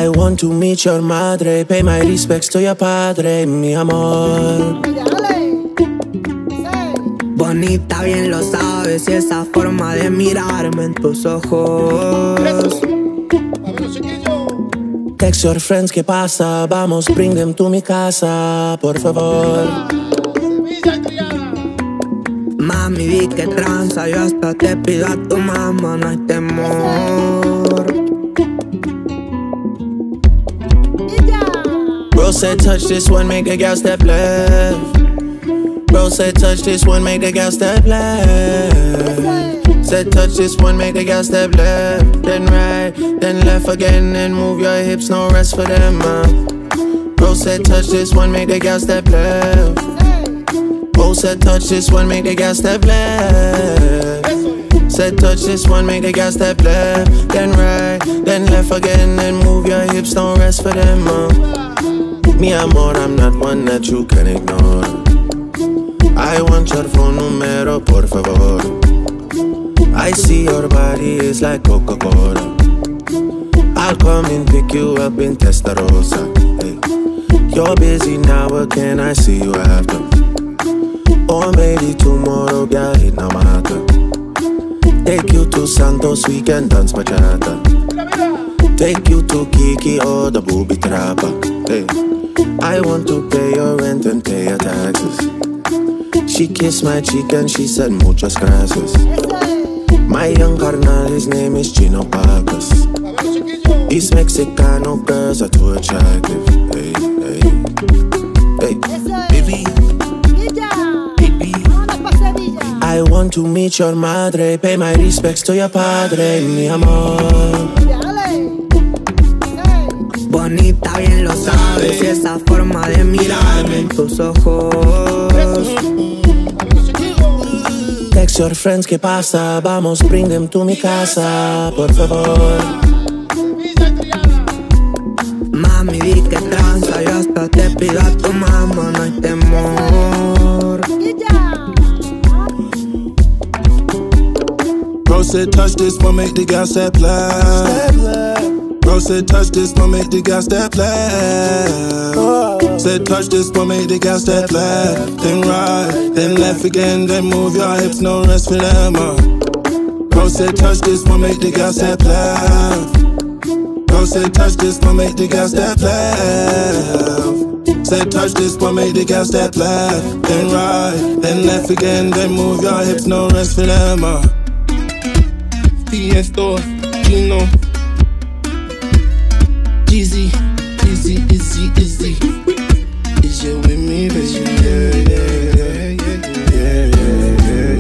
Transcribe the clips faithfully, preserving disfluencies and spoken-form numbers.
I want to meet your madre, pay my respects to your padre, mi amor. Bonita, bien lo sabes, y esa forma de mirarme en tus ojos. Text your friends, ¿qué pasa? Vamos, bring them to mi casa, por favor. Mami, di que tranza, yo hasta te pido a tu mamá, no hay temor. Bro said touch this one, make the girl step left. Bro said touch this one, make the girl step left. Said touch this one, make the girl step left. Then right, then left again, and move your hips, no rest for them, uh. Bro said touch this one, make the girl step left. Bro said touch this one, make the girl step left. Said touch this one, make the girl step left. Then right, then left again, and move your hips, no rest for them, uh. Mi amor, I'm not one that you can ignore. I want your phone numero, por favor. I see your body is like Coca-Cola. I'll come and pick you up in Testarossa. Hey. You're busy now, but can I see you after? Or maybe tomorrow, girl, in Namata. Take you to Santos, we can dance bachata. Take you to Kiki or the booby trapper. Hey. I want to pay your rent and pay your taxes. She kissed my cheek and she said muchas gracias. My young carnal, his name is Chino Pacas. These Mexicano girls are too attractive. Hey, hey, hey, baby, baby. I want to meet your madre, pay my respects to your padre, mi amor. Bonita, bien lo sabes, y esa forma de mirarme en tus ojos. Text your friends, ¿qué pasa? Vamos, bring them to mi casa, por favor. Mami, di que tranza, yo hasta te pido a tu mamá, no hay temor. Bro said touch this one, make the girl step left. Bro said touch this one, make the girl step left. Said touch this one, make the girl step left. Then right, then left again, then move your hips, no rest for them, uh. Bro said touch this one, make the girl step left. Bro said touch this one, make the girl step left. Said touch this one, make the girl step left. Then right, then left again, then move your hips, no rest for them, uh. Tiesto, Chino, Jeezy, Easy, Easy, Easy. Is you with me, baby? Yeah, yeah, yeah, yeah, yeah,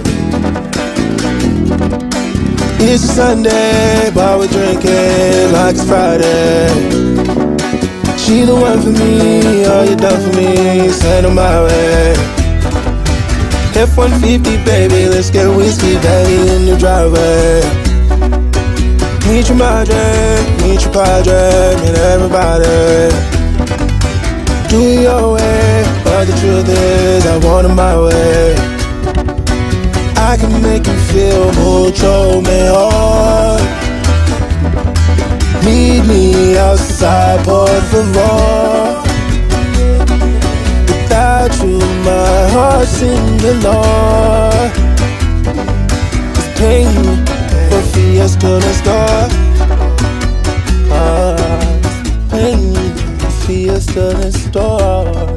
yeah. It's a Sunday, but we're drinking like it's Friday. She the one for me, all you done for me, send her my way. F one fifty, baby, let's get whiskey, daddy, in the driveway. Meet your madre, meet your padre, meet everybody. Do it your way, but the truth is I want it my way. I can make you feel mucho mejor. Meet me outside, por favor. Without you, my heart's in the Lord. It's pain for fiesta next door. Ah, it's pain for fiesta next door.